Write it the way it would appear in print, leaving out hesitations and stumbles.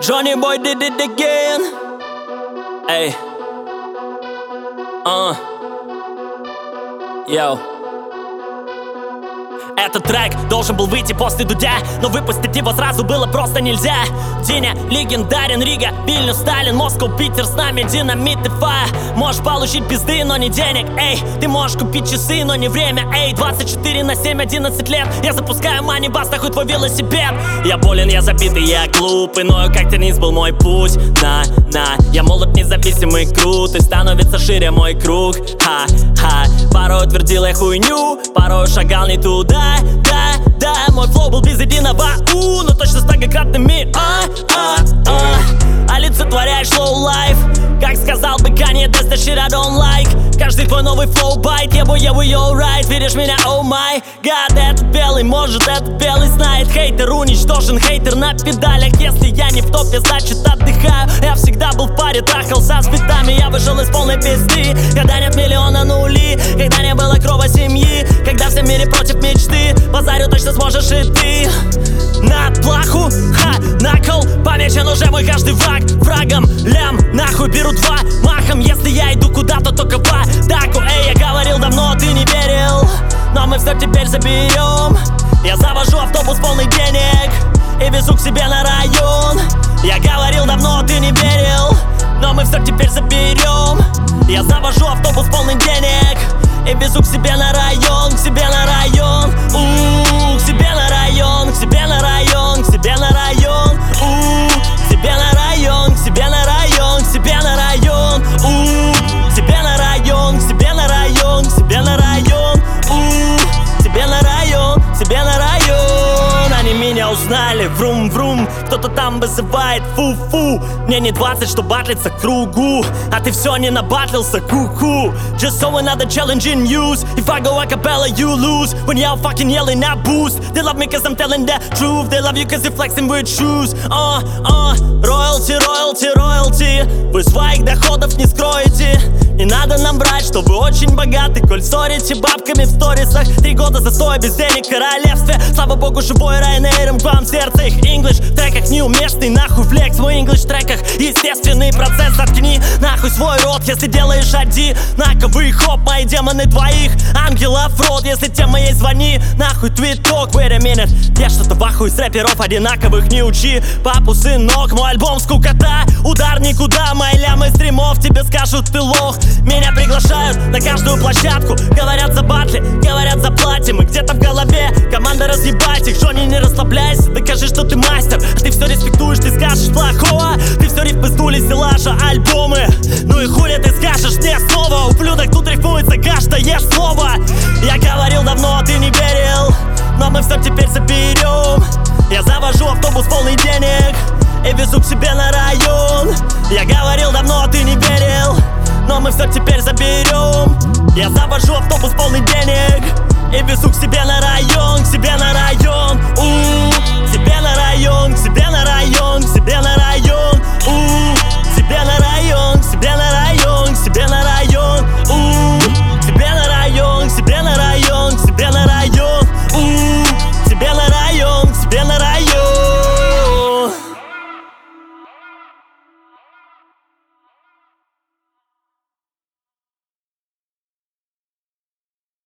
Johnny Boy did it again. Эй. Йоу. Этот трек должен был выйти после Дудя, но выпустить его сразу было просто нельзя. Диня легендарен, Рига, Вильнюс, Сталин, Москва, Питер, с нами динамит и фа. Можешь получить пизды, но не денег, эй. Ты можешь купить часы, но не время, эй. 24/7, 11 лет я запускаю мани-бас, нахуй твой велосипед. Я болен, я забитый, я глупый, но как теннис был мой путь. Я молод, независимый, крутый, становится шире мой круг. Ха-ха. Порой твердил я хуйню, порой шагал не туда. Да, мой флоу был без единого но точно с многократными олицетворяешь low life. Как сказал бы Kanye, that's the shit I don't like. Каждый твой новый флоу байт, я yo right. Видишь меня, oh my god. Этот белый может, этот белый знает. Хейтер уничтожен, хейтер на педалях. Если я не в топе, значит отдыхаю. Я всегда был в паре, трахался с битами. Я вышел из полной пизды, когда нет миллиона нули, когда не было крова семьи, когда все в мире против мечты. Базарю точно сможешь и ты. На плаху, на кол помечен уже мой каждый враг. Врагом лям, нахуй беру два махом. Если я иду куда-то, только в атаку. Эй, я говорил давно, ты не верил, но мы все теперь заберем. Я завожу автобус полный денег и везу к себе на район. Я говорил давно, ты не верил, но мы все теперь заберем. Я завожу автобус полный денег и везу к себе на район, к себе на район, к себе на район, к себе на район, к себе на район, к себе на район, к себе на район, к себе на район, к себе на район, к себе на район, к себе на район, к себе на район, к себе на район. Они меня узнали, врум-врум, кто-то там вызывает фу-фу. Мне не 20, что батлиться к кругу, а ты все не набатлился, ку-ку. Just so another challenging news. If I go a cappella, you lose. When y'all fucking yelling at boost. They love me cause I'm telling the truth. They love you cause you're flexing with shoes. Роялти, роялти, роялти. Вы своих доходов не скроете. Не надо нам брать, что вы очень богаты, коль ссорите бабками в сторисах. 3 года застоя без денег в королевстве. Слава богу, живой Райнейром к вам сердце. Их English в треках неуместный, нахуй флекс. Мой English в треках естественный процесс. Заткни нахуй свой рот, если делаешь одинаковый хоп. Мои демоны двоих ангелов рот. Если тема есть, звони нахуй твиток. Wait a minute, я что-то в ахуе с рэперов одинаковых. Не учи папу, сынок, мой альбом скукота. Удар никуда, мои лямы стримов тебе скажут ты лох. Меня приглашают на каждую площадку. Говорят за батли, говорят за платим. И где-то в голове команда разъебать их. Джонни, не расслабляйся, докажи, что ты мастер. Ты все респектуешь, ты скажешь плохого. Ты все рифпыздули, стеллажа, альбомы. Ну и хули ты скажешь мне снова? Ублюдок, тут рифмуется каждое слово. Я говорил давно, ты не верил, но мы все теперь заберем. Я завожу автобус полный денег и везу к себе на район. Я говорил давно, ты не верил, но мы все теперь заберем. Я завожу автобус полный денег и везу к себе на район, к себе на район, к себе на район, к себе на район, к себе на район, к себе на район.